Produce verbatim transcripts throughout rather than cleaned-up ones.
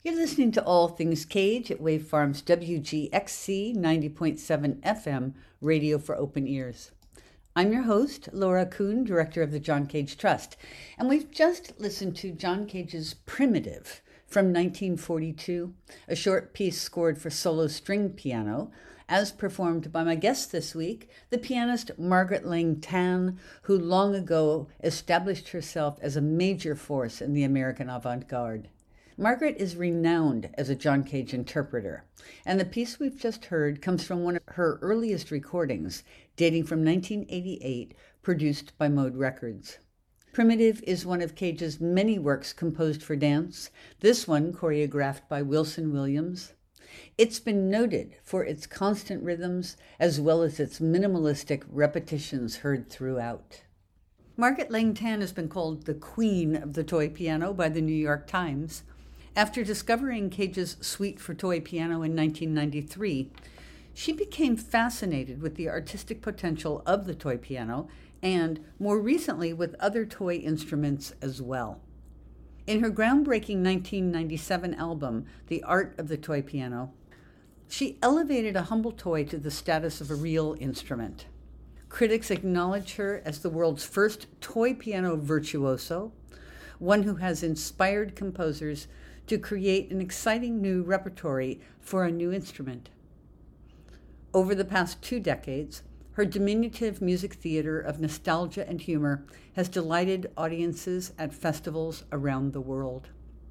You're listening to All Things Cage at Wave Farms W G X C ninety point seven F M, radio for open ears. I'm your host, Laura Kuhn, director of the John Cage Trust, and we've just listened to John Cage's Primitive from nineteen forty-two, a short piece scored for solo string piano, as performed by my guest this week, the pianist Margaret Lang Tan, who long ago established herself as a major force in the American avant-garde. Margaret is renowned as a John Cage interpreter, and the piece we've just heard comes from one of her earliest recordings, dating from nineteen eighty-eight, produced by Mode Records. Primitive is one of Cage's many works composed for dance, this one choreographed by Wilson Williams. It's been noted for its constant rhythms as well as its minimalistic repetitions heard throughout. Margaret Lang Tan has been called the queen of the toy piano by the New York Times. After discovering Cage's Suite for Toy Piano in nineteen ninety-three, she became fascinated with the artistic potential of the toy piano and, more recently, with other toy instruments as well. In her groundbreaking nineteen ninety-seven album, The Art of the Toy Piano, she elevated a humble toy to the status of a real instrument. Critics acknowledge her as the world's first toy piano virtuoso, one who has inspired composers to create an exciting new repertory for a new instrument. Over the past two decades, her diminutive music theater of nostalgia and humor has delighted audiences at festivals around the world.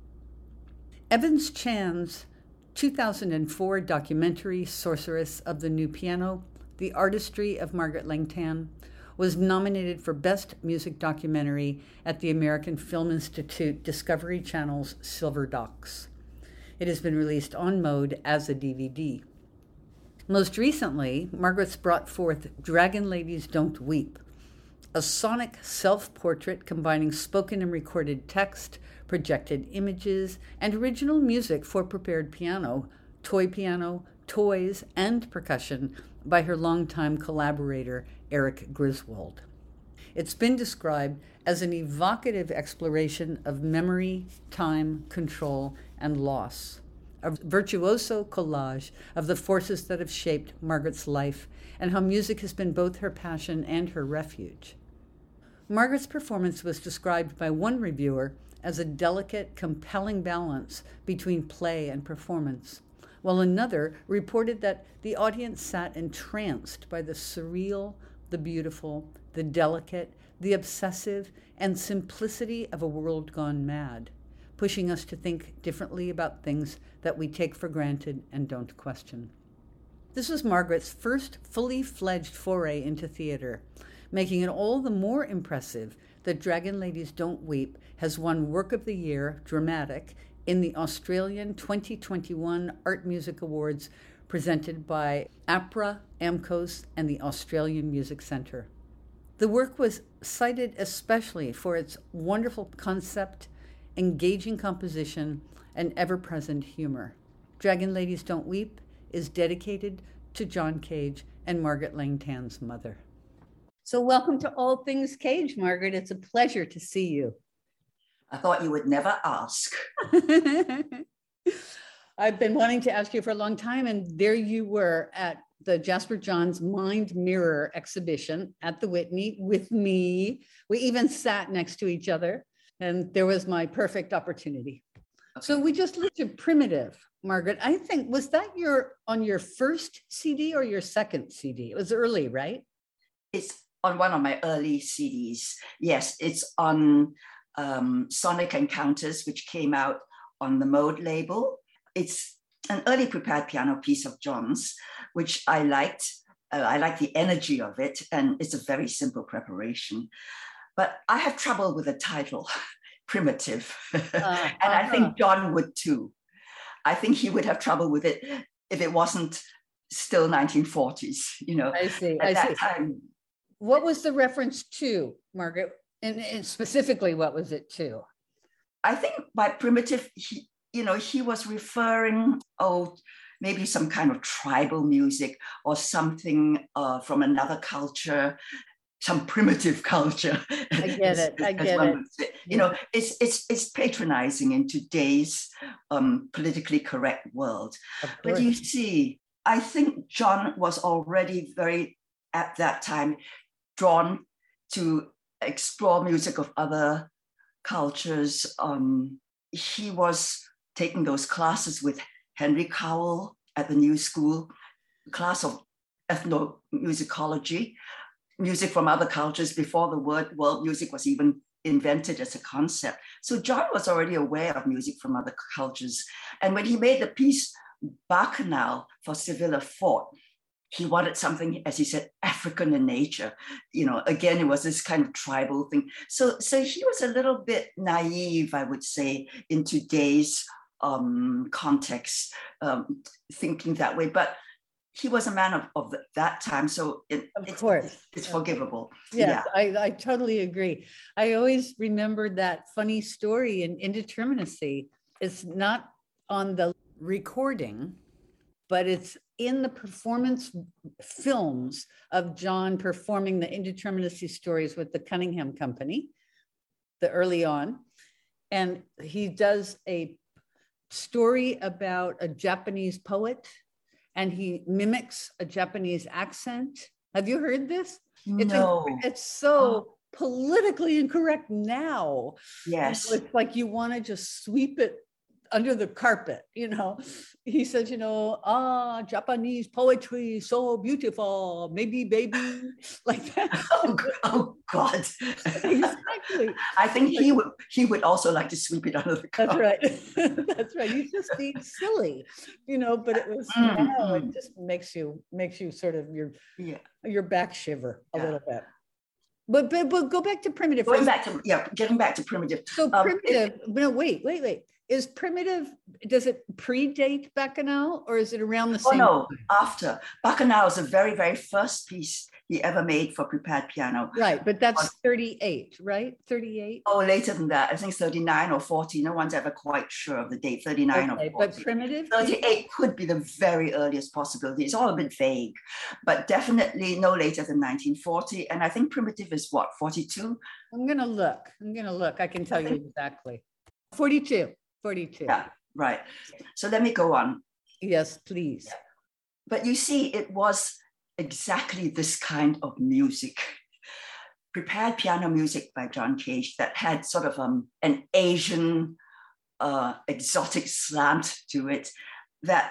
Evans Chan's two thousand four documentary, Sorceress of the New Piano, The Artistry of Margaret Lang Tan, was nominated for Best Music Documentary at the American Film Institute Discovery Channel's Silver Docs. It has been released on Mode as a D V D. Most recently, Margaret's brought forth Dragon Ladies Don't Weep, a sonic self-portrait combining spoken and recorded text, projected images, and original music for prepared piano, toy piano, toys, and percussion by her longtime collaborator, Eric Griswold. It's been described as an evocative exploration of memory, time, control, and loss, a virtuoso collage of the forces that have shaped Margaret's life and how music has been both her passion and her refuge. Margaret's performance was described by one reviewer as a delicate, compelling balance between play and performance, while another reported that the audience sat entranced by the surreal, the beautiful, the delicate, the obsessive, and simplicity of a world gone mad, pushing us to think differently about things that we take for granted and don't question. This was Margaret's first fully fledged foray into theater, making it all the more impressive that Dragon Ladies Don't Weep has won Work of the Year, Dramatic, in the Australian twenty twenty-one Art Music Awards presented by APRA, AMCOS, and the Australian Music Centre. The work was cited especially for its wonderful concept, engaging composition, and ever-present humor. Dragon Ladies Don't Weep is dedicated to John Cage and Margaret Lang Tan's mother. So welcome to All Things Cage, Margaret. It's a pleasure to see you. I thought you would never ask. I've been wanting to ask you for a long time, and there you were at the Jasper Johns Mind Mirror exhibition at the Whitney with me. We even sat next to each other, and there was my perfect opportunity. Okay. So we just looked at Primitive, Margaret. I think, was that your on your first C D or your second C D? It was early, right? It's on one of my early C Ds. Yes, it's on um, Sonic Encounters, which came out on the Mode label. It's an early prepared piano piece of John's, which I liked. Uh, I like the energy of it, and it's a very simple preparation. But I have trouble with the title, Primitive. Uh, and uh-huh. I think John would too. I think he would have trouble with it if it wasn't still nineteen forties, you know. I see, at I that see. time. What was the reference to, Margaret? And, and specifically, what was it to? I think by primitive, he, you know, he was referring, oh, maybe some kind of tribal music or something uh, from another culture. some primitive culture. I get it. I get it. Say. You know, it's it's it's patronizing in today's um, politically correct world. But you see, I think John was already very, at that time, drawn to explore music of other cultures. Um, he was taking those classes with Henry Cowell at the New School, class of ethnomusicology, music from other cultures before the word world music was even invented as a concept. So John was already aware of music from other cultures. And when he made the piece Bacchanal for Sevilla Fort, he wanted something, as he said, African in nature. You know, again, it was this kind of tribal thing. So, so he was a little bit naive, I would say, in today's um, context, um, thinking that way. But he was a man of, of that time, so it, of it's, course. it's forgivable. Yes, yeah, I, I totally agree. I always remembered that funny story in Indeterminacy. It's not on the recording, but it's in the performance films of John performing the Indeterminacy stories with the Cunningham Company, the early on. And he does a story about a Japanese poet, and he mimics a Japanese accent. Have you heard this? It's no. A, it's so oh. politically incorrect now. Yes. It's like you want to just sweep it under the carpet, you know. He says, you know, ah, Japanese poetry, so beautiful, maybe baby, like that. Oh, oh God. Exactly. I think he would he would also like to sweep it under the carpet. That's right. That's right. He's just being silly, you know, but it was mm, now mm. it just makes you makes you sort of your yeah. your back shiver a yeah. little bit. But, but but go back to primitive. Going back to yeah, getting back to primitive. So um, primitive, it, no, wait, wait, wait. Is primitive, does it predate Bacchanal or is it around the same? Oh no, time? after. Bacchanal is the very, very first piece he ever made for prepared piano. Right, but that's thirty-eight, right? thirty-eight? Oh, later than that. I think thirty-nine or forty. No one's ever quite sure of the date, thirty-nine okay, or forty. But primitive? thirty-eight could be the very earliest possibility. It's all a bit vague, but definitely no later than nineteen forty. And I think primitive is what, forty-two? I'm gonna look, I'm gonna look. I can tell you exactly. forty-two. forty-two. Yeah, right. So let me go on. Yes, please. Yeah. But you see, it was exactly this kind of music, prepared piano music by John Cage, that had sort of um, an Asian uh, exotic slant to it. That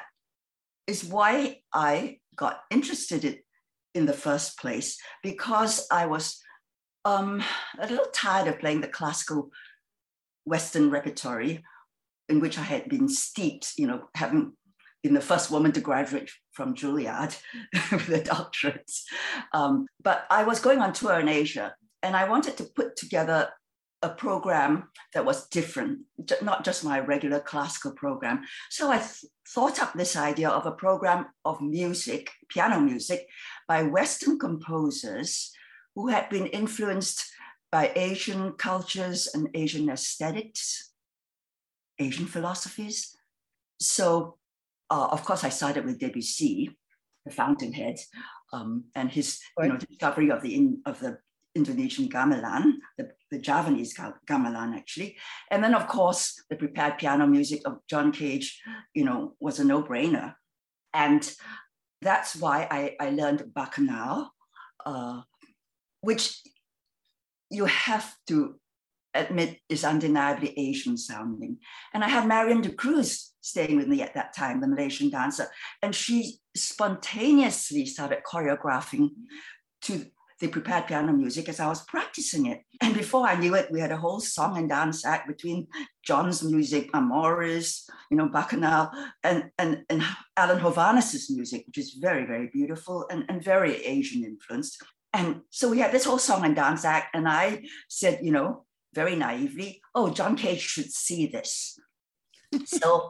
is why I got interested in, in the first place, because I was um, a little tired of playing the classical Western repertory in which I had been steeped, you know, having been the first woman to graduate from Juilliard with a doctorate. Um, but I was going on tour in Asia, and I wanted to put together a program that was different, not just my regular classical program. So I th- thought up this idea of a program of music, piano music, by Western composers who had been influenced by Asian cultures and Asian aesthetics, Asian philosophies. So, uh, of course, I started with Debussy, the Fountainhead, um, and his you know, discovery of the in, of the Indonesian gamelan, the, the Javanese gamelan, actually. And then, of course, the prepared piano music of John Cage, you know, was a no-brainer. And that's why I, I learned Bacchanal, uh, which you have to admit is undeniably Asian sounding. And I had Marion de Cruz staying with me at that time, the Malaysian dancer, and she spontaneously started choreographing to the prepared piano music as I was practicing it. And before I knew it, we had a whole song and dance act between John's music, Amores, you know, Bacchanal, and, and, and Alan Hovhannis's music, which is very, very beautiful and, and very Asian influenced. And so we had this whole song and dance act, and I said, you know, very naively, oh, John Cage should see this. So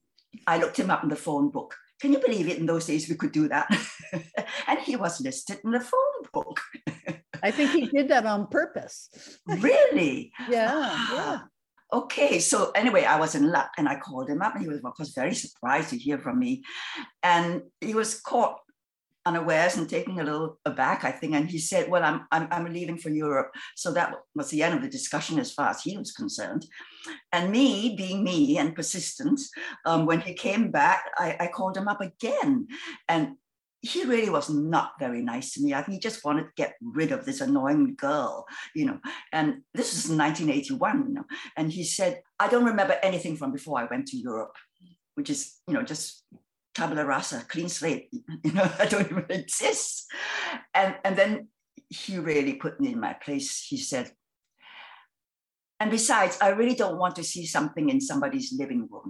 I looked him up in the phone book. Can you believe it? In those days, we could do that. And he was listed in the phone book. I think he did that on purpose. Really? Yeah, yeah. Okay, so anyway, I was in luck, and I called him up, and he was, of course, very surprised to hear from me. And he was called unawares and taken a little aback, I think. And he said, well, I'm, I'm, I'm leaving for Europe. So that was the end of the discussion as far as he was concerned. And me, being me and persistent, um, when he came back, I, I called him up again. And he really was not very nice to me. I think he just wanted to get rid of this annoying girl, you know. And this was in nineteen eighty-one, you know. And he said, I don't remember anything from before I went to Europe, which is, you know, just tabula rasa, clean slate, you know, I don't even exist. And, and then he really put me in my place. He said, and besides, I really don't want to see something in somebody's living room.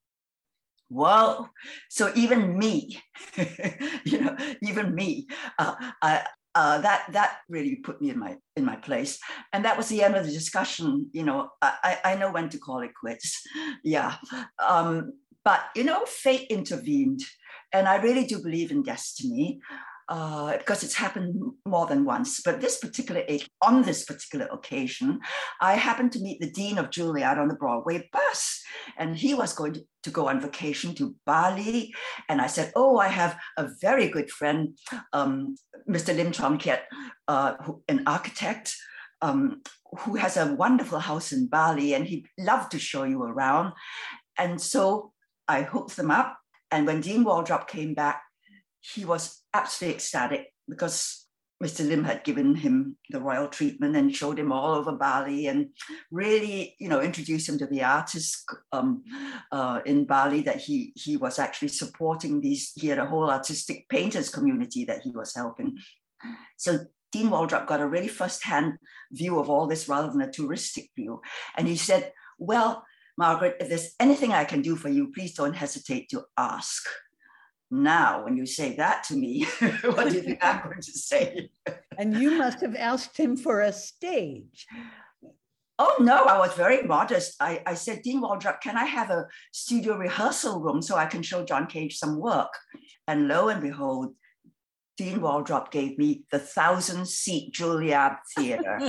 Whoa. So even me, you know, even me, uh, uh, uh, that that really put me in my in my place. And that was the end of the discussion. You know, I, I know when to call it quits. Yeah. Um, But, you know, fate intervened. And I really do believe in destiny uh, because it's happened more than once. But this particular, on this particular occasion, I happened to meet the Dean of Juilliard on the Broadway bus. And he was going to, to go on vacation to Bali. And I said, oh, I have a very good friend, um, Mister Lim Chong Kiet, uh, who, an architect, um, who has a wonderful house in Bali. And he'd love to show you around. And so I hooked them up. And when Dean Waldrop came back, he was absolutely ecstatic because Mister Lim had given him the royal treatment and showed him all over Bali and really, you know, introduced him to the artists um, uh, in Bali that he, he was actually supporting these, he had a whole artistic painters community that he was helping. So Dean Waldrop got a really firsthand view of all this rather than a touristic view. And he said, well, Margaret, if there's anything I can do for you, please don't hesitate to ask. Now, when you say that to me, what do you think I'm going to say? And you must have asked him for a stage. Oh, no, I was very modest. I, I said, Dean Waldrop, can I have a studio rehearsal room so I can show John Cage some work? And lo and behold, Dean Waldrop gave me the thousand-seat Juilliard Theatre.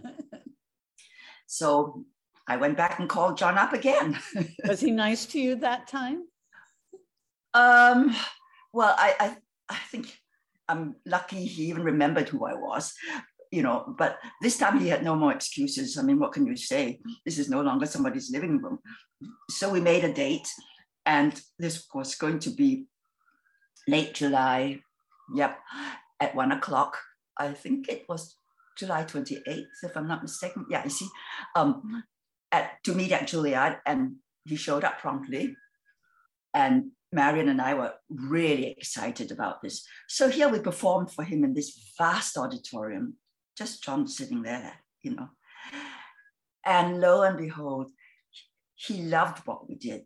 So I went back and called John up again. Was he nice to you that time? Um, well, I, I, I think I'm lucky he even remembered who I was, you know, but this time he had no more excuses. I mean, what can you say? This is no longer somebody's living room. So we made a date, and this was going to be late July, yep, at one o'clock. I think it was July twenty-eighth, if I'm not mistaken. Yeah, you see, um, at, to meet at Juilliard, and he showed up promptly. And Marion and I were really excited about this. So here we performed for him in this vast auditorium, just John sitting there, you know. And lo and behold, he loved what we did.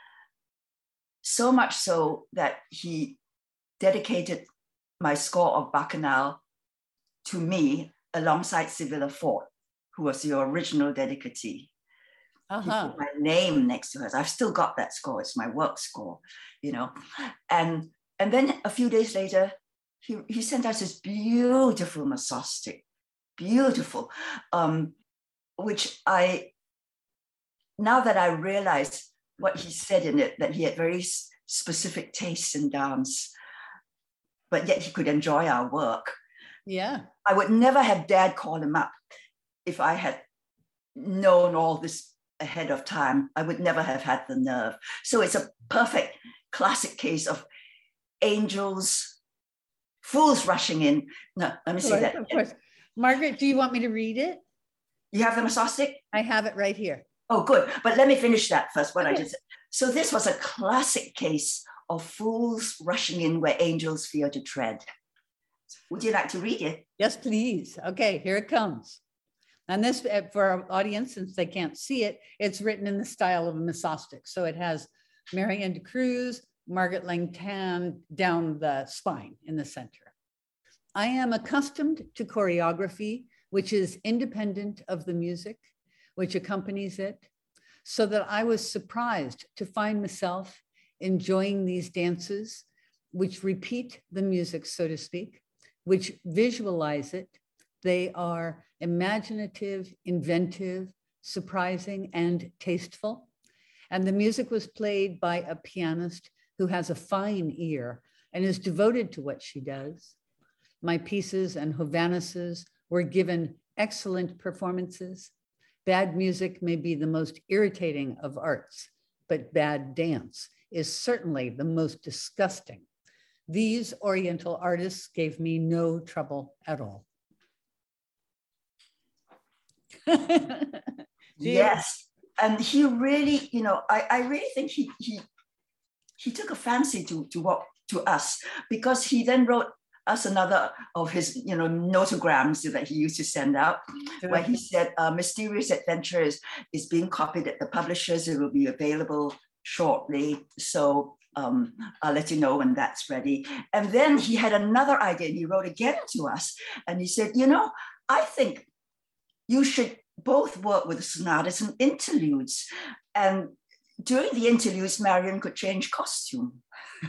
So much so that he dedicated my score of Bacchanal to me alongside Sevilla Ford, who was the original dedicatee. Uh-huh. He put my name next to hers. I've still got that score. It's my work score, you know. And and then a few days later, he, he sent us this beautiful Masostic, beautiful, um, which I, now that I realize what he said in it, that he had very specific tastes in dance, but yet he could enjoy our work. Yeah. I would never have dared call him up if I had known all this ahead of time. I would never have had the nerve. So it's a perfect classic case of angels, fools rushing in. No, let me say that. Of course. Margaret, do you want me to read it? You have the Masostic? I have it right here. Oh, good. But let me finish that first, what okay. I just said. So this was a classic case of fools rushing in where angels fear to tread. Would you like to read it? Yes, please. Okay, here it comes. And this, for our audience, since they can't see it, it's written in the style of a Masostic. So it has Marianne de Cruz, Margaret Langton down the spine in the center. I am accustomed to choreography, which is independent of the music, which accompanies it, so that I was surprised to find myself enjoying these dances, which repeat the music, so to speak, which visualize it. They are imaginative, inventive, surprising, and tasteful. And the music was played by a pianist who has a fine ear and is devoted to what she does. My pieces and Hovhannis's were given excellent performances. Bad music may be the most irritating of arts, but bad dance is certainly the most disgusting. These Oriental artists gave me no trouble at all. Yes, and he really, you know, I, I really think he he he took a fancy to to what to us, because he then wrote us another of his, you know, notograms that he used to send out, where he said, uh, Mysterious Adventures is being copied at the publishers. It will be available shortly. So um, I'll let you know when that's ready. And then he had another idea. He wrote again to us, and he said, you know, I think you should both work with sonatas and interludes. And during the interludes, Marian could change costume.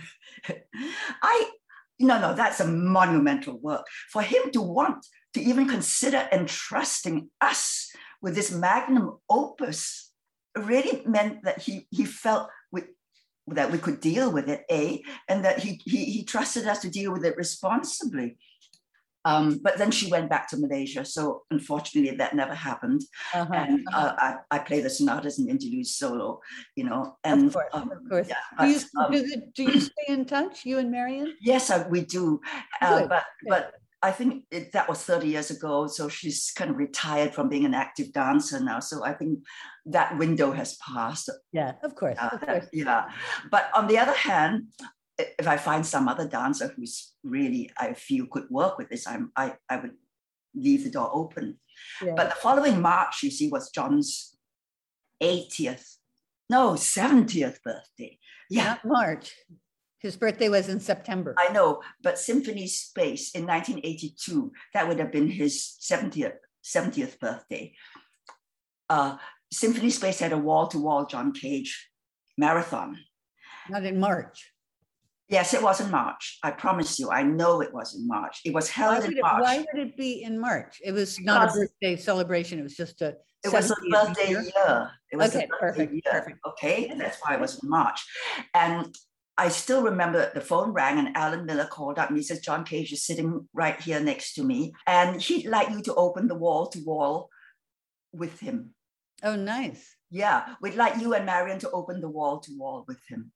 I, no, no, that's a monumental work. For him to want to even consider entrusting us with this magnum opus really meant that he, he felt we, that we could deal with it, A, and that he, he, he trusted us to deal with it responsibly. Um, but then she went back to Malaysia. So unfortunately that never happened. Uh-huh, and uh, uh-huh. I, I play the sonatas and interludes solo, you know. And of course, um, of course. Yeah, do, you, um, do, the, do you stay in touch, you and Marian? Yes, I, we do. Uh, but, but I think it, that was thirty years ago. So she's kind of retired from being an active dancer now. So I think that window has passed. Yeah, of course, uh, of course. Yeah. But on the other hand, if I find some other dancer who's really, I feel could work with this, I'm, I, I would leave the door open. Yeah. But the following March, you see, was John's eightieth, no, seventieth birthday. Yeah. Not March. His birthday was in September. I know, but Symphony Space in nineteen eighty-two, that would have been his seventieth, seventieth birthday. Uh, Symphony Space had a wall-to-wall John Cage marathon. Not in March. Yes, it was in March. I promise you. I know it was in March. It was held in it, March. Why would it be in March? It was not because a birthday celebration. It was just a. It was a birthday year. year. It was okay, a birthday perfect, year. perfect. Okay, that's why it was in March. And I still remember the phone rang and Alan Miller called up and he says, John Cage is sitting right here next to me. And he'd like you to open the wall to wall with him. Oh, nice. Yeah, we'd like you and Marian to open the wall to wall with him.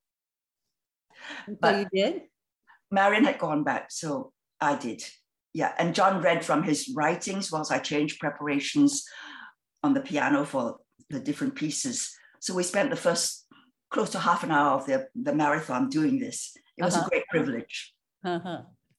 But so you did? Marian had gone back, so I did. Yeah, and John read from his writings whilst I changed preparations on the piano for the different pieces. So we spent the first close to half an hour of the, the marathon doing this. It was uh-huh. a great privilege. Uh-huh.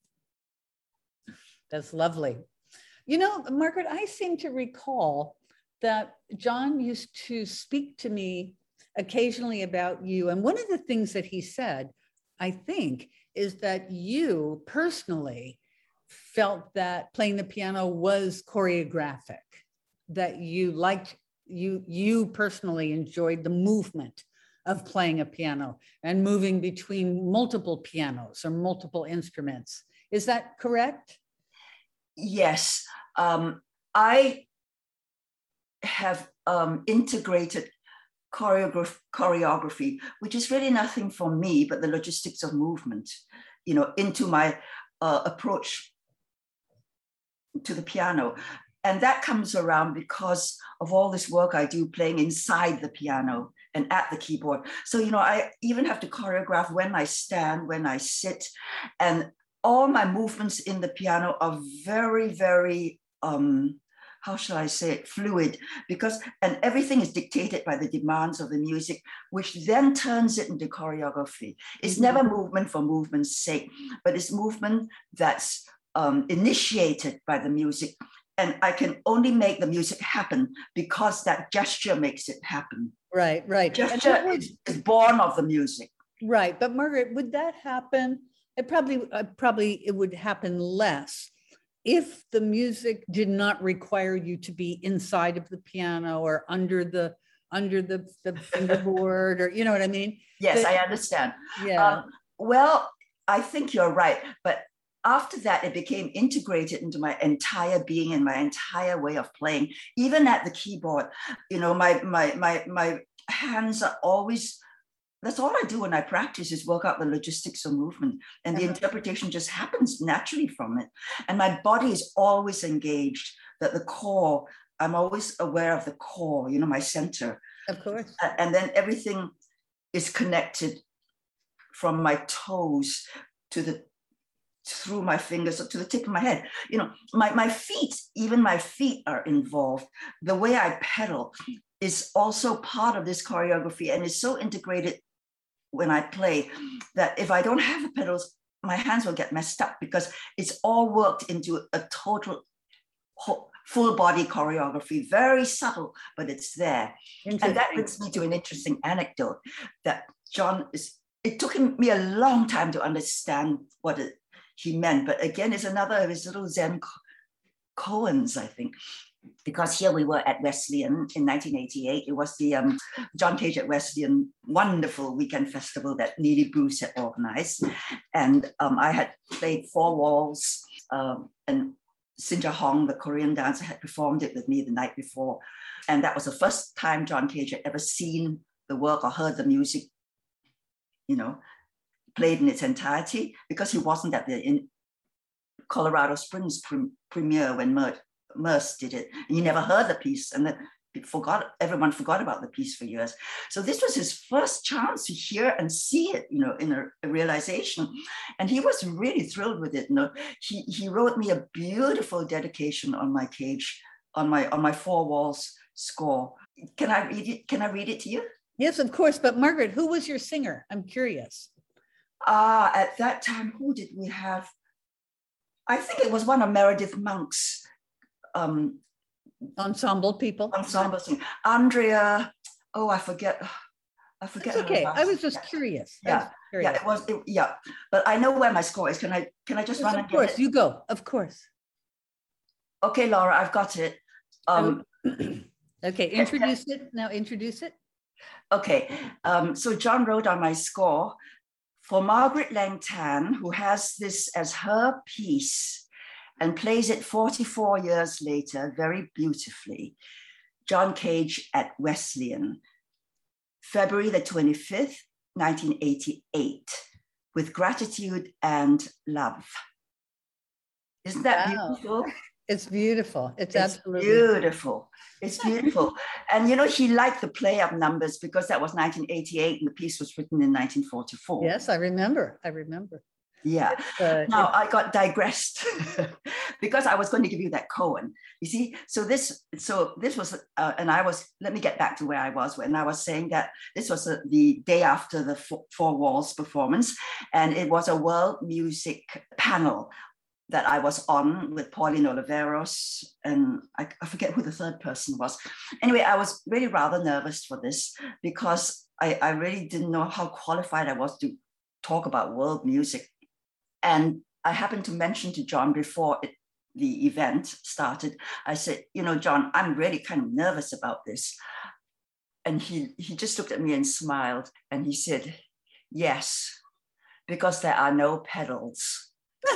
That's lovely. You know, Margaret, I seem to recall that John used to speak to me occasionally about you. And one of the things that he said, I think, is that you personally felt that playing the piano was choreographic, that you liked, you, you personally enjoyed the movement of playing a piano and moving between multiple pianos or multiple instruments. Is that correct? Yes. Um, I have um, integrated choreograph choreography, which is really nothing for me, but the logistics of movement, you know, into my uh, approach to the piano. And that comes around because of all this work I do playing inside the piano and at the keyboard. So, you know, I even have to choreograph when I stand, when I sit, and all my movements in the piano are very, very, um, how shall I say it, fluid, because, and everything is dictated by the demands of the music, which then turns it into choreography. It's mm-hmm. never movement for movement's sake, but it's movement that's um, initiated by the music. And I can only make the music happen because that gesture makes it happen. Right, right. Gesture would, is, is born of the music. Right, but Margaret, would that happen? It probably, uh, probably it would happen less if the music did not require you to be inside of the piano or under the under the, the fingerboard, or you know what I mean? Yes, but, I understand. Yeah. Um, well, I think you're right, but after that, it became integrated into my entire being and my entire way of playing. Even at the keyboard, you know, my my my my hands are always that's all I do when I practice is work out the logistics of movement, and the uh-huh. interpretation just happens naturally from it. And my body is always engaged, that the core, I'm always aware of the core, you know, my center. Of course. And then everything is connected from my toes to the, through my fingers to the tip of my head. You know, my, my feet, even my feet are involved. The way I pedal is also part of this choreography, and is so integrated when I play that if I don't have the pedals, my hands will get messed up, because it's all worked into a total whole, full body choreography, very subtle, but it's there. And that brings me to an interesting anecdote that John is, it took him, me a long time to understand what it, he meant. But again, it's another of his little Zen koans, I think. Because here we were at Wesleyan in nineteen eighty-eight. It was the um, John Cage at Wesleyan wonderful weekend festival that Neely Bruce had organized. And um, I had played Four Walls, um, and Sinja Hong, the Korean dancer, had performed it with me the night before. And that was the first time John Cage had ever seen the work or heard the music, you know, played in its entirety, because he wasn't at the in Colorado Springs pre premiere when Mert Merce did it, and he never heard the piece, and then forgot, everyone forgot about the piece for years. So this was his first chance to hear and see it, you know, in a, a realization, and he was really thrilled with it. You know, he he wrote me a beautiful dedication on my Cage, on my on my Four Walls score. Can I read it? Can I read it to you? Yes, of course. But Margaret, who was your singer? I'm curious. Ah, uh, at that time, who did we have? I think it was one of Meredith Monk's Um, ensemble people. Ensemble sing. Andrea, oh, I forget. I forget. That's okay. I was just curious. Yeah, was curious. yeah, it was. It, yeah, but I know where my score is. Can I? Can I just yes, run? Of and course, get it? you go. Of course. Okay, Laura, I've got it. Um, okay, introduce it now. Introduce it. Okay, um, so John wrote on my score for Margaret Lang Tan, who has this as her piece and plays it forty-four years later very beautifully. John Cage at Wesleyan, February the twenty-fifth, nineteen eighty-eight, with gratitude and love. Isn't that wow. beautiful? It's beautiful. It's, it's absolutely beautiful. It's beautiful. And, you know, he liked the play up numbers because that was nineteen eighty-eight and the piece was written in nineteen forty-four. Yes, I remember. I remember. Yeah. Uh, now I got digressed because I was going to give you that koan. You see, so this, so this was, uh, and I was. Let me get back to where I was when I was saying that this was a, the day after the Four Walls performance, and it was a world music panel that I was on with Pauline Oliveros, and I, I forget who the third person was. Anyway, I was really rather nervous for this because I, I really didn't know how qualified I was to talk about world music. And I happened to mention to John before it, the event started, I said, you know, John, I'm really kind of nervous about this. And he, he just looked at me and smiled. And he said, yes, because there are no pedals.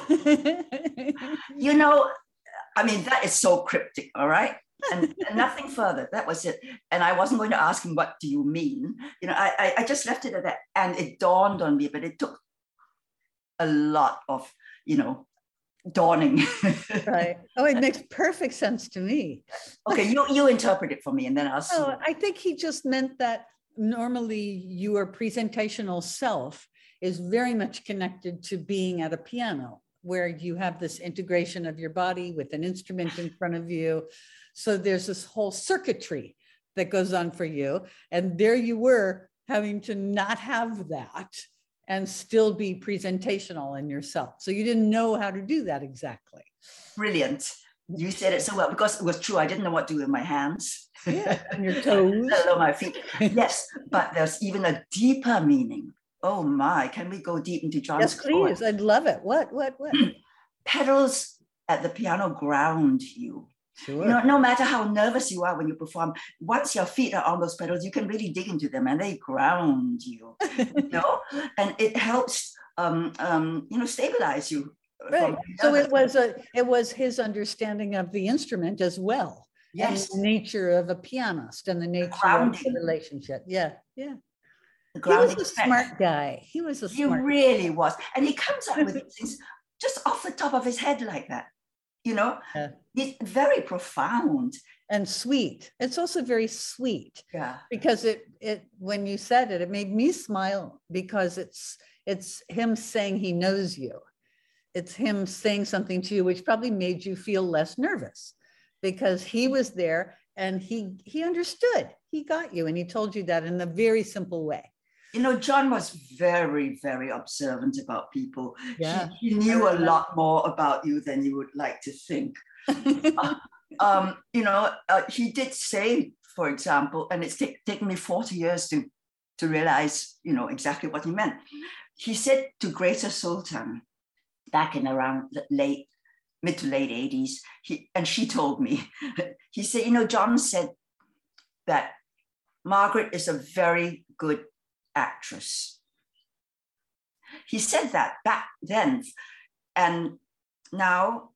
You know, I mean, that is so cryptic, all right? And, and nothing further. That was it. And I wasn't going to ask him, what do you mean? You know, I, I, I just left it at that. And it dawned on me, but it took a lot of, you know, dawning. Right. Oh, it makes perfect sense to me. Okay, you, you interpret it for me and then I'll see. Oh, I think he just meant that normally your presentational self is very much connected to being at a piano, where you have this integration of your body with an instrument in front of you. So there's this whole circuitry that goes on for you. And there you were having to not have that and still be presentational in yourself. So you didn't know how to do that exactly. Brilliant. You said it so well, because it was true. I didn't know what to do with my hands. Yeah, and your toes. Let alone my feet. Yes, but there's even a deeper meaning. Oh my, can we go deep into John's Yes, please. Score? I'd love it. What, what, what? Pedals at the piano ground you. Sure. You know, no matter how nervous you are when you perform, once your feet are on those pedals, you can really dig into them and they ground you, you know, and it helps, um, um, you know, stabilize you. Right. So it was a, it was his understanding of the instrument as well. Yes. And the nature of a pianist and the nature Grounding. Of the relationship. Yeah. Yeah. the He was grounding a effect. smart guy. He was a He smart really was. And he comes up with things just off the top of his head like that. You know, yeah. He's very profound. And sweet. It's also very sweet. Yeah. Because it it when you said it, it made me smile because it's it's him saying he knows you. It's him saying something to you, which probably made you feel less nervous because he was there and he he understood. He got you and he told you that in a very simple way. You know, John was very, very observant about people. Yeah. He, he knew a lot more about you than you would like to think. uh, um, you know, uh, he did say, for example, and it's t- taken me forty years to, to realize, you know, exactly what he meant. He said to Greta Sultan back in around the late, mid to late eighties, he, and she told me, he said, you know, John said that Margaret is a very good actress. He said that back then. And now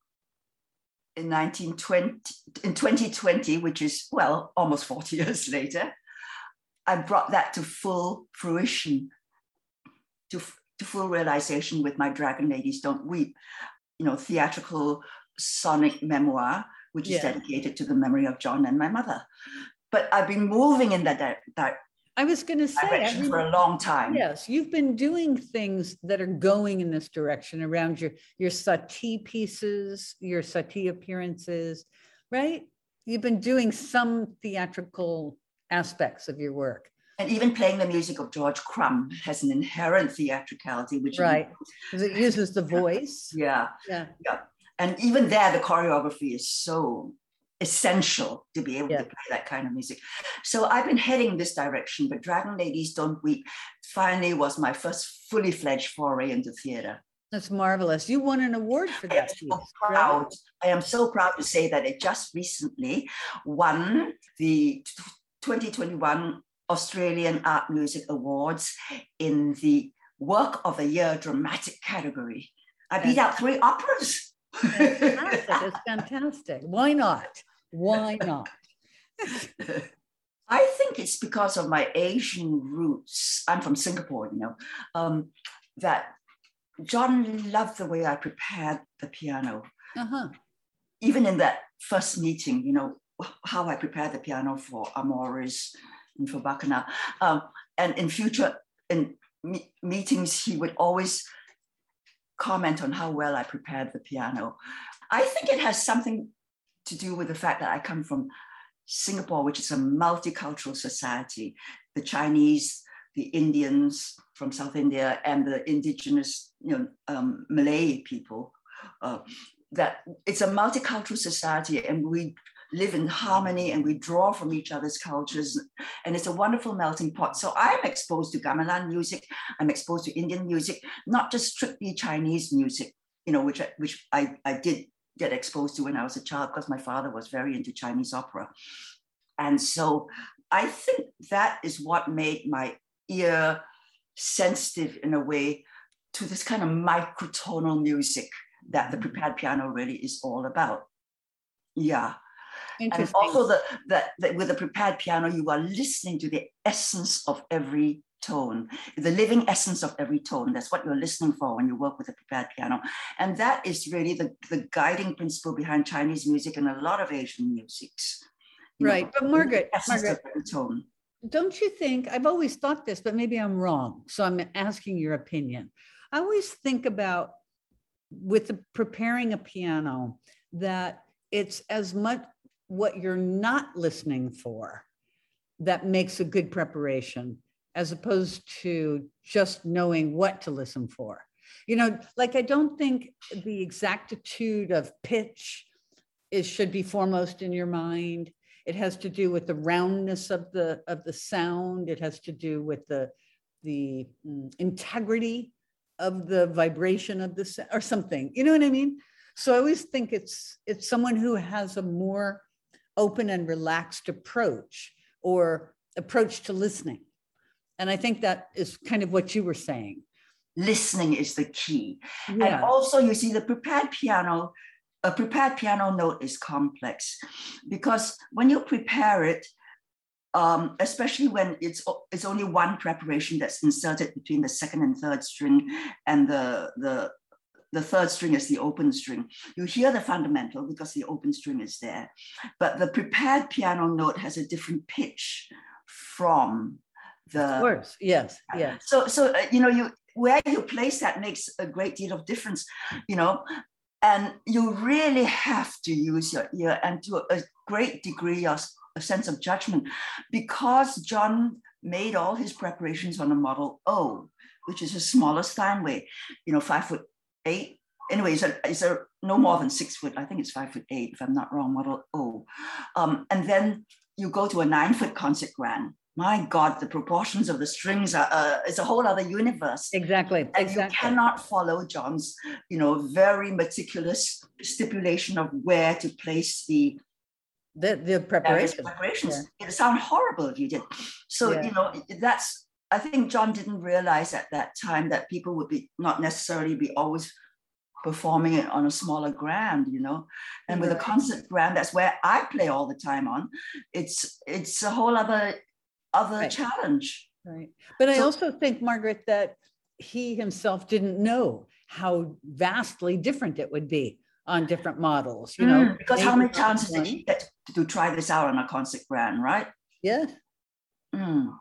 in nineteen twenty, in twenty twenty, which is, well, almost forty years later, I brought that to full fruition, to, to full realization with my Dragon Ladies Don't Weep, you know, theatrical sonic memoir, which is yeah. dedicated to the memory of John and my mother. But I've been moving in that, that, that I was going to say direction I mean, for a long time. Yes, you've been doing things that are going in this direction around your your Satie pieces, your Satie appearances, right? You've been doing some theatrical aspects of your work. And even playing the music of George Crumb has an inherent theatricality, which right, because it uses the voice. Yeah, yeah, yeah. And even there, the choreography is so essential to be able yeah. to play that kind of music. So I've been heading this direction, but Dragon Ladies Don't Weep finally was my first fully fledged foray into theater. That's marvelous. You won an award for that. I am so piece, proud. Right? I am so proud to say that it just recently won the twenty twenty-one Australian Art Music Awards in the Work of the Year dramatic category. I beat out three operas. Fantastic. It's fantastic. Why not? Why not? I think it's because of my Asian roots. I'm from Singapore, you know, um, that John loved the way I prepared the piano. Uh-huh. Even in that first meeting, you know, how I prepared the piano for Amoris and for Bacchanal. Um, and in future in me- meetings, he would always comment on how well I prepared the piano. I think it has something to do with the fact that I come from Singapore, which is a multicultural society. The Chinese, the Indians from South India, and the indigenous, you know, um, Malay people. Uh, that it's a multicultural society, and we live in harmony, and we draw from each other's cultures, and it's a wonderful melting pot. So I'm exposed to gamelan music. I'm exposed to Indian music, not just strictly Chinese music, you know, which I, which I, I did get exposed to when I was a child because my father was very into Chinese opera. And so I think that is what made my ear sensitive in a way to this kind of microtonal music that the prepared piano really is all about. Yeah. And also the, the, the, with the prepared piano, you are listening to the essence of every tone, the living essence of every tone. That's what you're listening for when you work with a prepared piano. And that is really the, the guiding principle behind Chinese music and a lot of Asian musics. Right. Know, but Margaret, Margaret tone. Don't you think, I've always thought this, but maybe I'm wrong. So I'm asking your opinion. I always think about with the preparing a piano that it's as much what you're not listening for that makes a good preparation, as opposed to just knowing what to listen for. You know, like I don't think the exactitude of pitch is should be foremost in your mind. It has to do with the roundness of the of the sound. It has to do with the the mm, integrity of the vibration of the sound or something. You know what I mean? So I always think it's it's someone who has a more open and relaxed approach or approach to listening. And I think that is kind of what you were saying. Listening is the key. Yeah. And also you see the prepared piano, a prepared piano note is complex because when you prepare it, um, especially when it's it's only one preparation that's inserted between the second and third string, and the the the third string is the open string. You hear the fundamental because the open string is there, but the prepared piano note has a different pitch from the. Of course, yes, yes. So, so uh, you know, you where you place that makes a great deal of difference, you know, and you really have to use your ear and to a great degree of a sense of judgment, because John made all his preparations on a model O, which is a smaller Steinway, you know, five foot eight. Anyway, it's a, it's a no more than six foot. I think it's five foot eight, if I'm not wrong, model O. Um, and then you go to a nine foot concert grand. My God, the proportions of the strings are, uh, it's a whole other universe. Exactly, and exactly. You cannot follow John's, you know, very meticulous stipulation of where to place the the, the preparation. preparations. Yeah. It would sound horrible if you did. So, yeah. you know, that's, I think John didn't realize at that time that people would be not necessarily be always performing it on a smaller grand, you know, and right. with a concert grand, that's where I play all the time on. It's it's a whole other other right. challenge. Right. But so, I also think, Margaret, that he himself didn't know how vastly different it would be on different models, you know. Mm, because how many chances did he get to try this out on a concert grand, right? Yeah. Mm.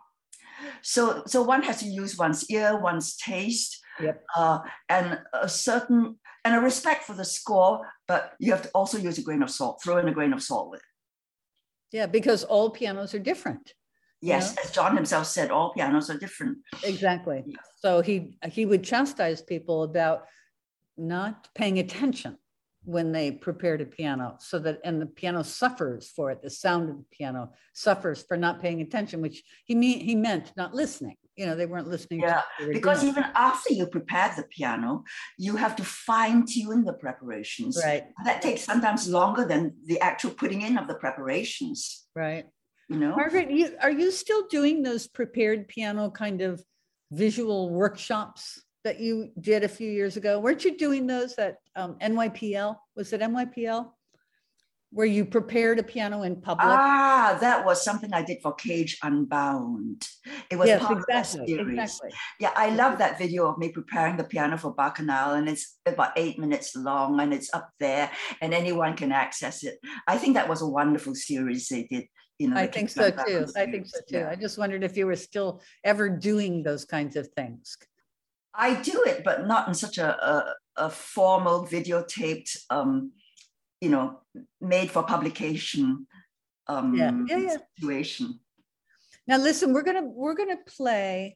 So, so one has to use one's ear, one's taste, yep. uh, and a certain, and a respect for the score, but you have to also use a grain of salt, throw in a grain of salt with it. Yeah, because all pianos are different. Yes, you know? As John himself said, all pianos are different. Exactly. Yeah. So he, he would chastise people about not paying attention when they prepared a piano, so that, and the piano suffers for it. The sound of the piano suffers for not paying attention, which he mean, he meant not listening. You know, they weren't listening. Yeah, to what because doing. Even after you prepared the piano, you have to fine tune the preparations. Right. That takes sometimes longer than the actual putting in of the preparations. Right. You know, Margaret, you, are you still doing those prepared piano kind of visual workshops that you did a few years ago? Weren't you doing those at um, N Y P L? Was it N Y P L? Where you prepared a piano in public? Ah, that was something I did for Cage Unbound. It was yes, part exactly, of that series. exactly. Yeah, I love that video of me preparing the piano for Bacchanal, and it's about eight minutes long, and it's up there, and anyone can access it. I think that was a wonderful series they did. You know, I think so too. I think so too. Yeah. I just wondered if you were still ever doing those kinds of things. I do it, but not in such a, a, a formal videotaped, um, you know, made for publication um, yeah. Yeah, yeah. situation. Now, listen, we're gonna we're gonna play,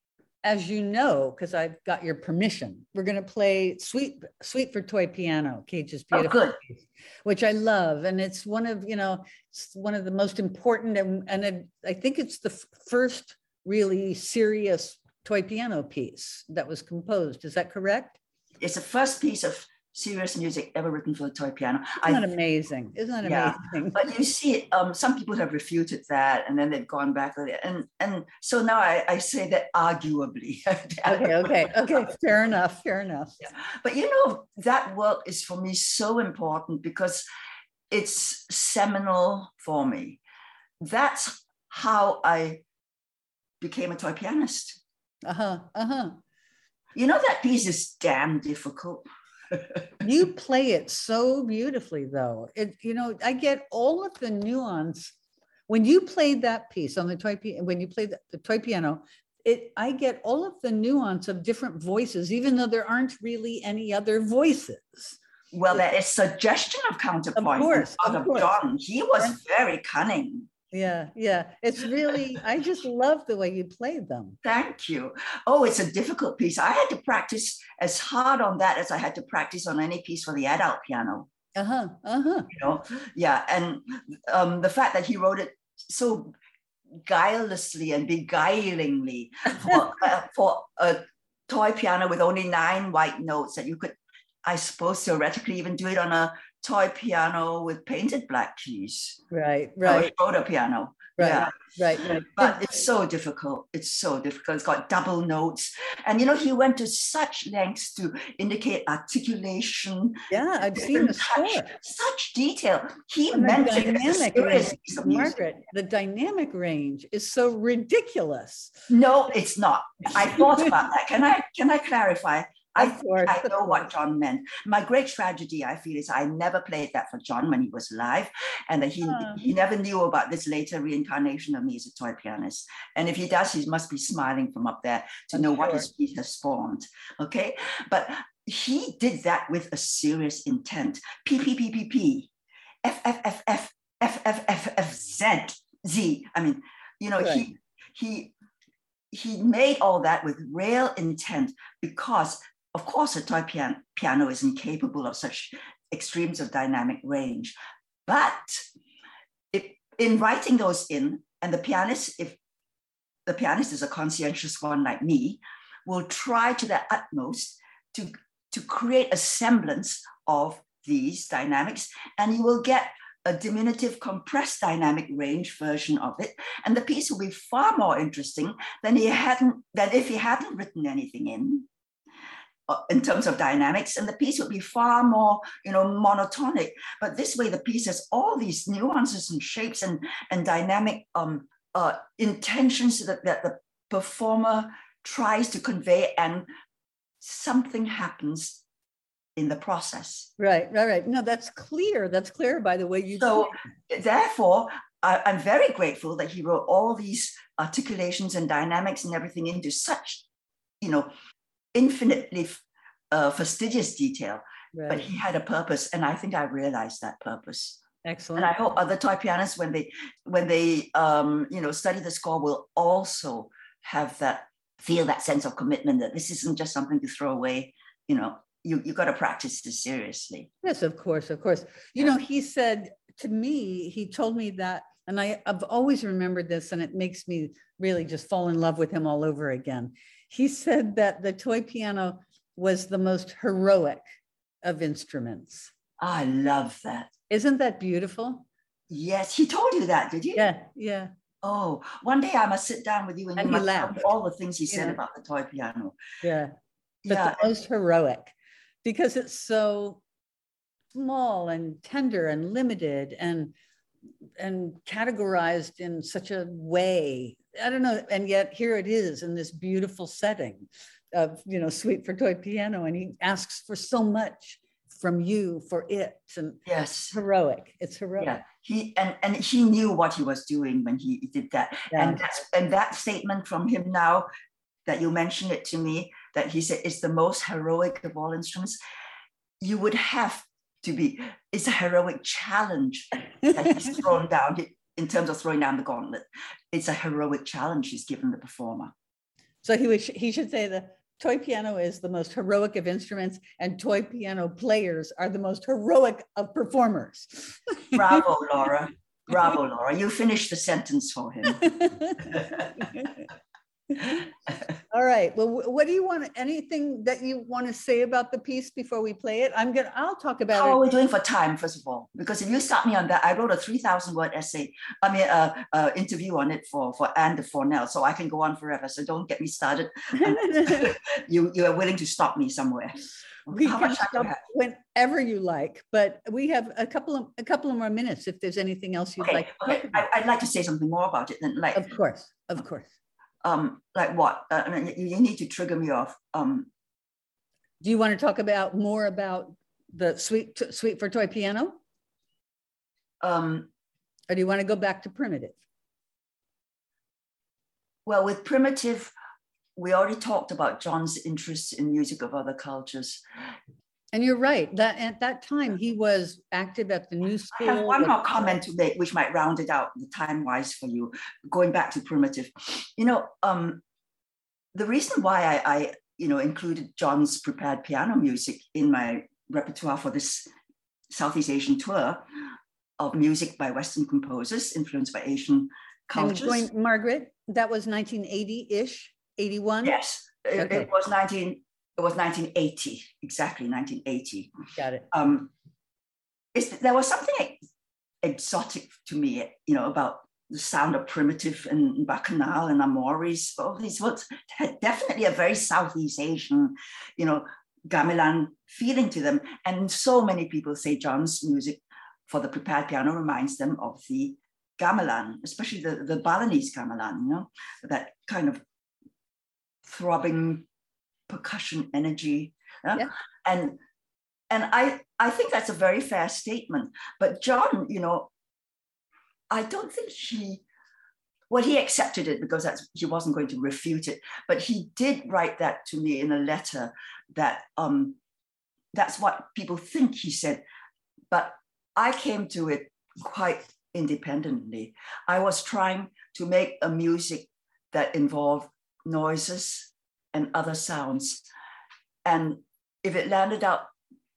as you know, because I've got your permission. We're gonna play "Suite Suite for Toy Piano," Cage's beautiful oh, good. piece, which I love, and it's one of you know, it's one of the most important, and and it, I think it's the first really serious toy piano piece that was composed. Is that correct? It's the first piece of serious music ever written for the toy piano. Isn't that amazing? Isn't that yeah, amazing? But you see, um, some people have refuted that, and then they've gone back with it. And, and so now I, I say that arguably. okay, okay, okay, fair enough, fair enough. Yeah. But you know, that work is for me so important because it's seminal for me. That's how I became a toy pianist. Uh-huh, uh-huh. You know, that piece is damn difficult. You play it so beautifully, though. It, you know, I get all of the nuance when you played that piece on the toy piano. When you played the, the toy piano, it I get all of the nuance of different voices, even though there aren't really any other voices. Well, there is suggestion of counterpoint. Of course, of, of course. John. He was very cunning. Yeah, yeah. It's really, I just love the way you played them. Thank you. Oh, it's a difficult piece. I had to practice as hard on that as I had to practice on any piece for the adult piano. Uh-huh, uh-huh. You know, yeah. And um, the fact that he wrote it so guilelessly and beguilingly for, uh, for a toy piano with only nine white notes that you could, I suppose, theoretically even do it on a toy piano with painted black keys. Right, right. Or a piano, Right, Yeah. right, right. But it's so difficult. It's so difficult. It's got double notes. And, you know, he went to such lengths to indicate articulation. Yeah, I've seen the score. Such detail. He and meant the dynamic it range, piece of Margaret, the dynamic range is so ridiculous. No, it's not. I thought about that. Can I, can I clarify? I, course, I know what John meant. My great tragedy, I feel, is I never played that for John when he was alive, and that he, uh, he never knew about this later reincarnation of me as a toy pianist. And if he does, he must be smiling from up there to I'm know sure. what his feet has spawned. Okay, but he did that with a serious intent. P P P P P, F F F F F F F F Z Z. I mean, you know, right. he he he made all that with real intent because. Of course, a toy piano, piano is incapable of such extremes of dynamic range. But if, in writing those in, and the pianist, if the pianist is a conscientious one like me, will try to their utmost to, to create a semblance of these dynamics, and you will get a diminutive compressed dynamic range version of it. And the piece will be far more interesting than, he hadn't, than if he hadn't written anything in. In terms of dynamics, and the piece would be far more, you know, monotonic. But this way, the piece has all these nuances and shapes and, and dynamic um, uh, intentions that, that the performer tries to convey, and something happens in the process. Right, right, right. No, that's clear. That's clear by the way you. So, therefore, I, I'm very grateful that he wrote all these articulations and dynamics and everything into such, you know, infinitely uh, fastidious detail, right. But he had a purpose, and I think I realized that purpose. Excellent. And I hope other toy pianists, when they when they um, you know study the score, will also have that feel that sense of commitment that this isn't just something to throw away. You know, you you got to practice this seriously. Yes, of course, of course. You yeah. know, he said to me, he told me that, and I, I've always remembered this, and it makes me really just fall in love with him all over again. He said that the toy piano was the most heroic of instruments. I love that. Isn't that beautiful? Yes, he told you that, did he? Yeah, yeah. Oh, one day I must sit down with you and, and you must laughed. tell me all the things he said yeah. about the toy piano. Yeah, but yeah. the most heroic, because it's so small and tender and limited and and categorized in such a way. I don't know, and yet here it is in this beautiful setting of, you know, Suite for Toy Piano, and he asks for so much from you for it, and yes, heroic. It's heroic. Yeah, he and and he knew what he was doing when he did that, yeah. and that's and that statement from him now that you mentioned it to me, that he said it's the most heroic of all instruments. You would have to be. It's a heroic challenge that he's thrown down. In terms of throwing down the gauntlet, it's a heroic challenge he's given the performer. So he would, he should say the toy piano is the most heroic of instruments, and toy piano players are the most heroic of performers. Bravo, Laura. Bravo, Laura. You finished the sentence for him. All right. Well, what do you want? Anything that you want to say about the piece before we play it? I'm gonna. I'll talk about. How it. are we doing for time, first of all? Because if you start me on that, I wrote a three thousand word essay. I mean, uh, uh, interview on it for for Anne de Fornel, so I can go on forever. So don't get me started. you you are willing to stop me somewhere. We How can much stop whenever you like, but we have a couple of a couple of more minutes if there's anything else you'd okay, like. To okay, I, I'd like to say something more about it. Then, like, of course, of course. Um, like what? Uh, I mean, you, you need to trigger me off. Um, Do you want to talk about more about the Suite Suite for Toy Piano? Um, or do you want to go back to Primitive? Well, with Primitive, we already talked about John's interest in music of other cultures. And you're right, that at that time he was active at the New School. I have one more comment to make, which might round it out the time-wise for you, going back to Primitive. You know, um, the reason why I, I, you know, included John's prepared piano music in my repertoire for this Southeast Asian tour of music by Western composers influenced by Asian cultures. And going, Margaret, that was nineteen eighty-ish, eighty-one? Yes, it, okay. it was nineteen. It was nineteen eighty, exactly nineteen eighty. Got it. Um, it's, there was something exotic to me, you know, about the sound of Primitive and Bacchanal and Amores, all these works had definitely a very Southeast Asian, you know, gamelan feeling to them. And so many people say John's music for the prepared piano reminds them of the gamelan, especially the, the Balinese gamelan, you know, that kind of throbbing percussion energy. Uh, yeah. And and I, I think that's a very fair statement. But John, you know, I don't think he, well, he accepted it because that's, he wasn't going to refute it, but he did write that to me in a letter that um, that's what people think he said. But I came to it quite independently. I was trying to make a music that involved noises and other sounds. And if it landed up,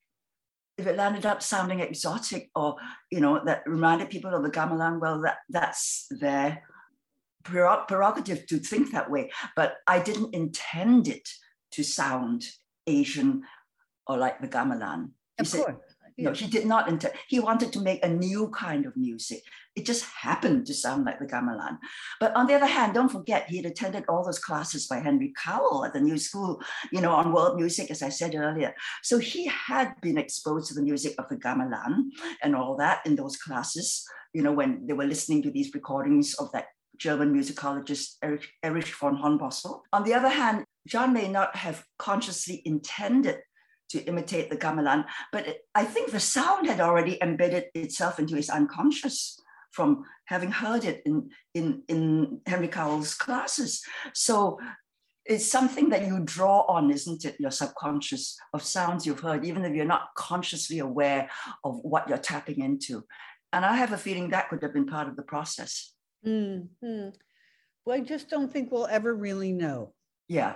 if it landed up sounding exotic or, you know, that reminded people of the gamelan, well, that, that's their prerogative to think that way. But I didn't intend it to sound Asian or like the gamelan. Of said, course. No, he did not intend. He wanted to make a new kind of music. It just happened to sound like the gamelan. But on the other hand, don't forget, he had attended all those classes by Henry Cowell at the New School, you know, on world music, as I said earlier. So he had been exposed to the music of the gamelan and all that in those classes, you know, when they were listening to these recordings of that German musicologist Erich, Erich von Hornbostel. On the other hand, John may not have consciously intended to imitate the gamelan, but it, I think the sound had already embedded itself into his unconscious from having heard it in, in, in Henry Cowell's classes. So it's something that you draw on, isn't it, your subconscious, of sounds you've heard, even if you're not consciously aware of what you're tapping into. And I have a feeling that could have been part of the process. Mm-hmm. Well, I just don't think we'll ever really know. Yeah,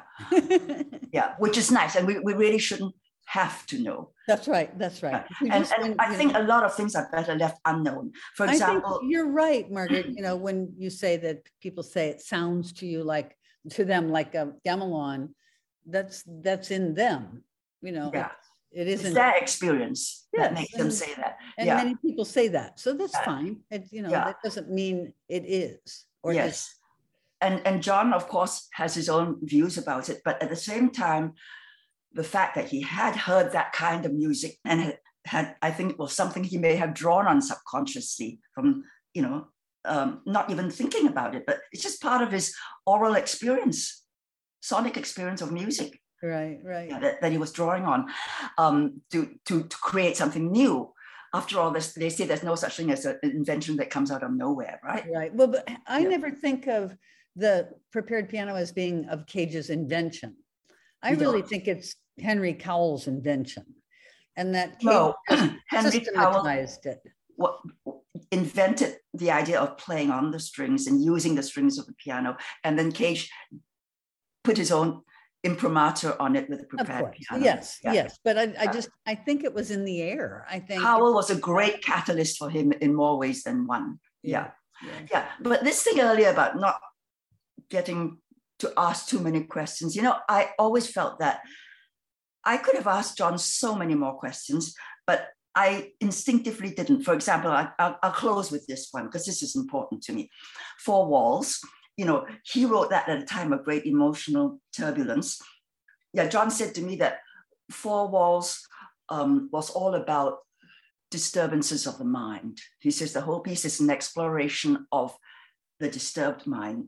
yeah, which is nice. And we, we really shouldn't have to know. That's right. That's right. Yeah. And, and when, I think know, a lot of things are better left unknown. For example, I think you're right, Margaret. You know, when you say that people say it sounds to you like, to them like a gamelan, that's that's in them. You know, yeah. it isn't it's their experience yes. that makes them say that. And yeah. many people say that. So that's yeah. fine. It, you know, yeah. that doesn't mean it is. Or yes. Is. And, and John, of course, has his own views about it. But at the same time, the fact that he had heard that kind of music and had, had I think, was something he may have drawn on subconsciously from, you know, um, not even thinking about it, but it's just part of his oral experience, sonic experience of music. Right, right. Yeah, that, that he was drawing on um, to, to, to create something new. After all, this, they say there's no such thing as an invention that comes out of nowhere, right? Right. Well, but I yeah. never think of the prepared piano as being of Cage's invention. I You really don't. think it's Henry Cowell's invention, and that Cage No, Henry systematized Cowell it. What, invented the idea of playing on the strings and using the strings of the piano, and then Cage put his own imprimatur on it with the prepared piano. Yes, yeah. yes, but I, I just I think it was in the air. I think Cowell was a great catalyst for him in more ways than one. Yeah, yeah, yeah. yeah. But this thing earlier about not getting to ask too many questions, you know, I always felt that I could have asked John so many more questions, but I instinctively didn't. For example, I, I'll, I'll close with this one because this is important to me. Four Walls, you know, he wrote that at a time of great emotional turbulence. Yeah, John said to me that Four Walls um, was all about disturbances of the mind. He says the whole piece is an exploration of the disturbed mind.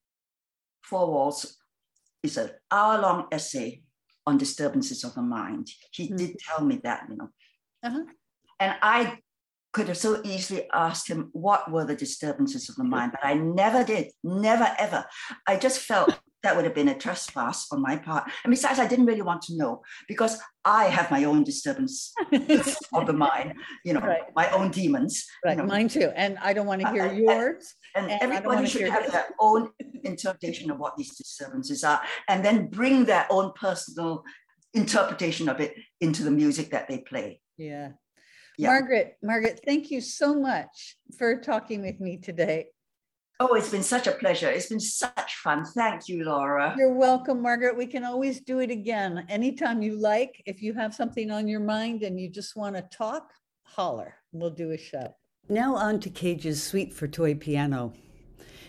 Four Walls is an hour-long essay on disturbances of the mind. He mm-hmm. did tell me that, you know. Uh-huh. And I could have so easily asked him what were the disturbances of the mind, but I never did, never, ever. I just felt that would have been a trespass on my part. And besides, I didn't really want to know because I have my own disturbance of the mind, you know, right. my own demons. Right, you know. Mine too. And I don't want to hear uh, yours. And, and, and everybody should have his. their own interpretation of what these disturbances are, and then bring their own personal interpretation of it into the music that they play. Yeah. yeah. Margaret, Margaret, thank you so much for talking with me today. Oh, it's been such a pleasure. It's been such fun. Thank you, Laura. You're welcome, Margaret. We can always do it again. Anytime you like, if you have something on your mind and you just want to talk, holler. We'll do a show. Now on to Cage's Suite for Toy Piano.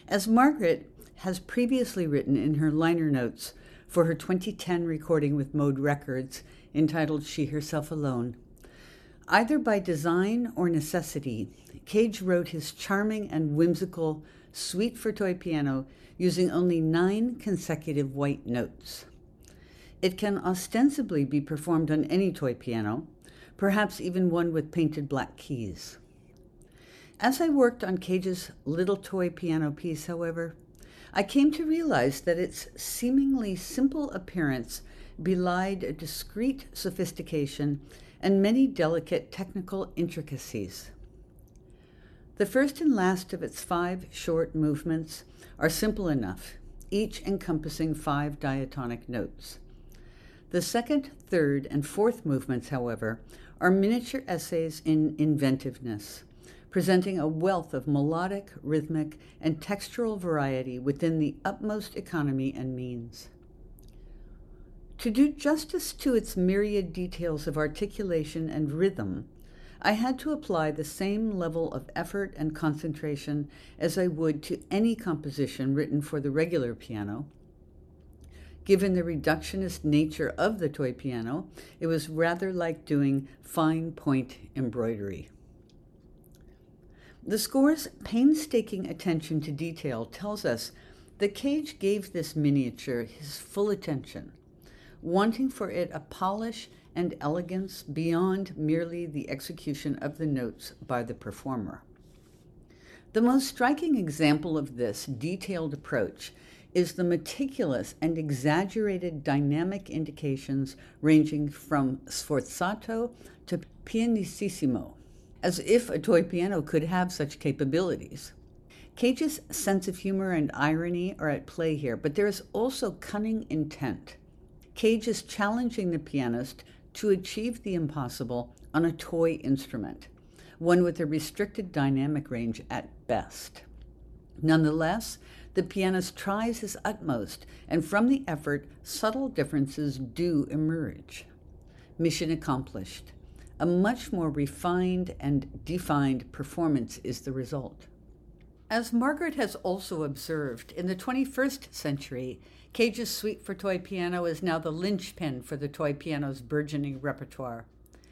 As Margaret has previously written in her liner notes for her twenty ten recording with Mode Records entitled She Herself Alone, either by design or necessity, Cage wrote his charming and whimsical Suite for Toy Piano using only nine consecutive white notes. It can ostensibly be performed on any toy piano, perhaps even one with painted black keys. As I worked on Cage's little toy piano piece, however, I came to realize that its seemingly simple appearance belied a discreet sophistication and many delicate technical intricacies. The first and last of its five short movements are simple enough, each encompassing five diatonic notes. The second, third, and fourth movements, however, are miniature essays in inventiveness, presenting a wealth of melodic, rhythmic, and textural variety within the utmost economy and means. To do justice to its myriad details of articulation and rhythm, I had to apply the same level of effort and concentration as I would to any composition written for the regular piano. Given the reductionist nature of the toy piano, it was rather like doing fine point embroidery. The score's painstaking attention to detail tells us that Cage gave this miniature his full attention, wanting for it a polish and elegance beyond merely the execution of the notes by the performer. The most striking example of this detailed approach is the meticulous and exaggerated dynamic indications ranging from sforzato to pianissimo, as if a toy piano could have such capabilities. Cage's sense of humor and irony are at play here, but there is also cunning intent. Cage is challenging the pianist to achieve the impossible on a toy instrument, one with a restricted dynamic range at best. Nonetheless, the pianist tries his utmost, and from the effort, subtle differences do emerge. Mission accomplished. A much more refined and defined performance is the result. As Margaret has also observed, in the twenty-first century, Cage's Suite for Toy Piano is now the linchpin for the toy piano's burgeoning repertoire.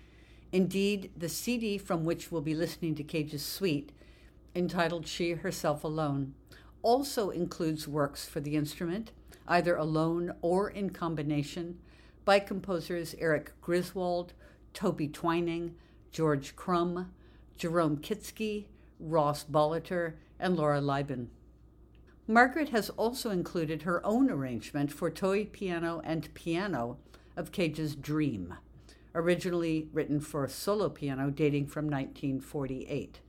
Indeed, the C D from which we'll be listening to Cage's Suite, entitled She Herself Alone, also includes works for the instrument, either alone or in combination, by composers Eric Griswold, Toby Twining, George Crumb, Jerome Kitsky, Ross Boliter, and Laura Lieben. Margaret has also included her own arrangement for toy piano and piano of Cage's Dream, originally written for solo piano dating from nineteen forty-eight.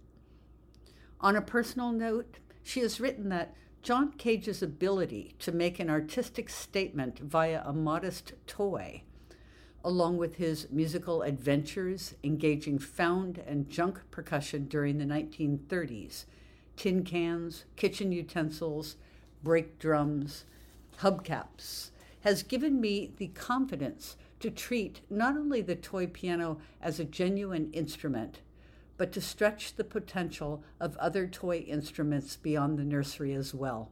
On a personal note, she has written that John Cage's ability to make an artistic statement via a modest toy, along with his musical adventures engaging found and junk percussion during the nineteen thirties, tin cans, kitchen utensils, brake drums, hubcaps, has given me the confidence to treat not only the toy piano as a genuine instrument, but to stretch the potential of other toy instruments beyond the nursery as well.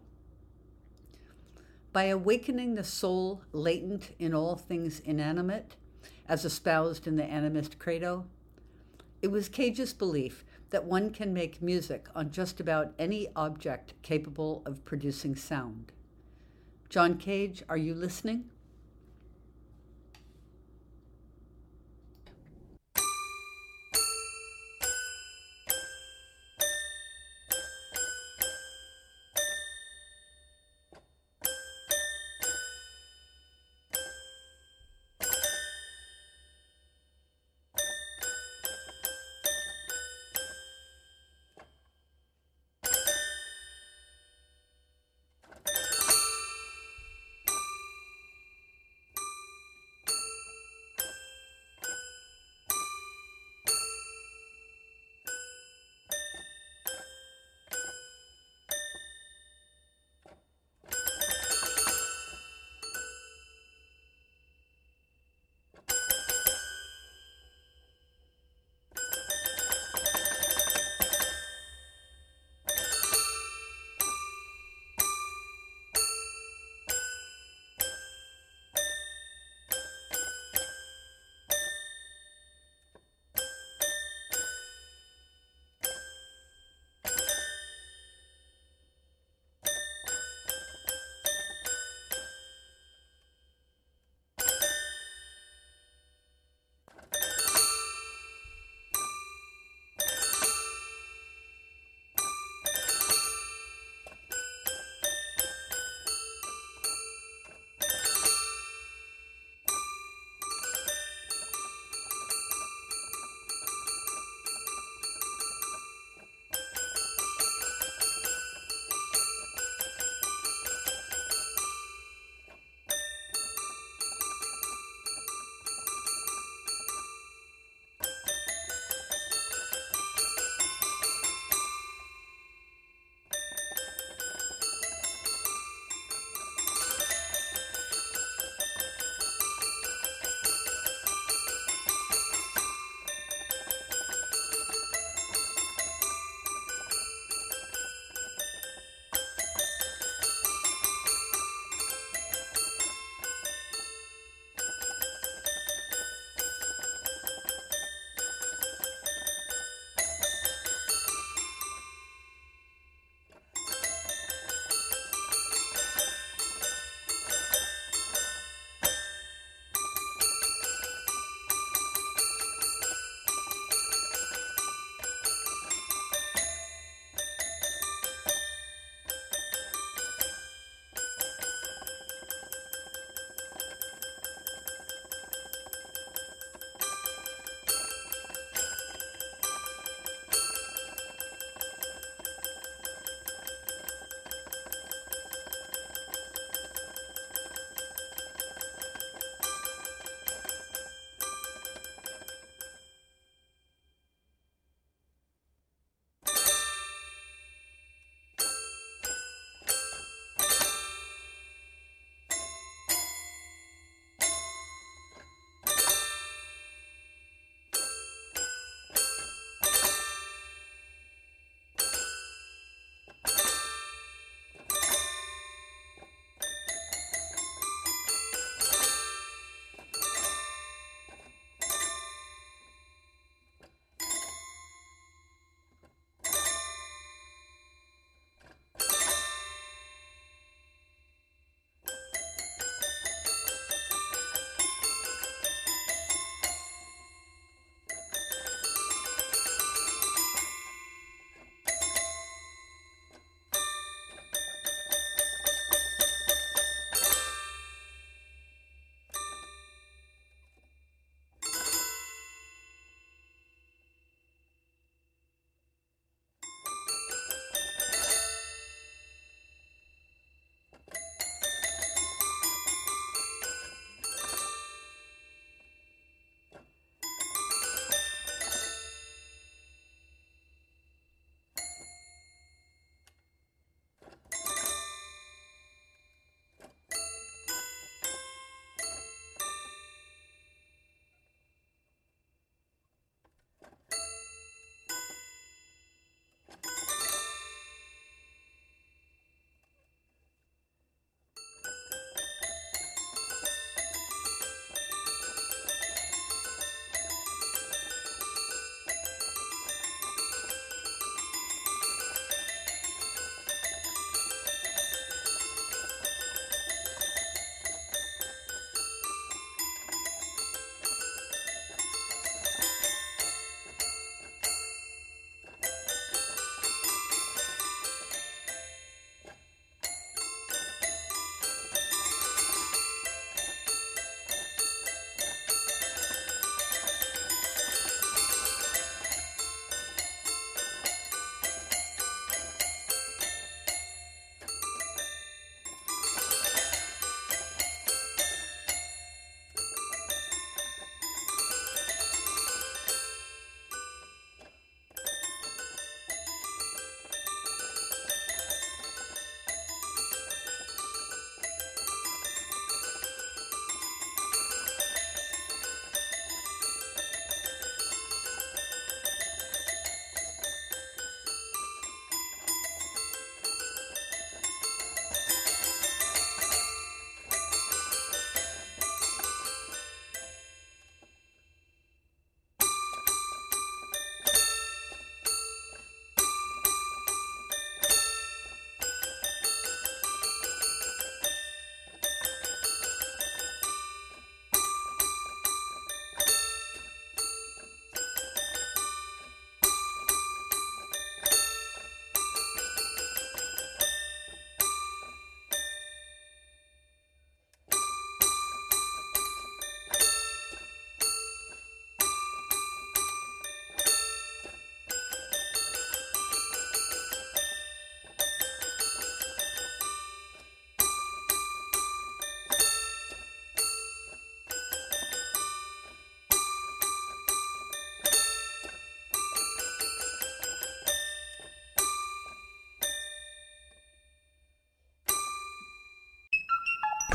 By awakening the soul latent in all things inanimate, as espoused in the animist credo, it was Cage's belief that one can make music on just about any object capable of producing sound. John Cage, are you listening?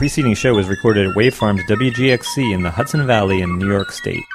preceding show was recorded at Waveform's W G X C in the Hudson Valley in New York State.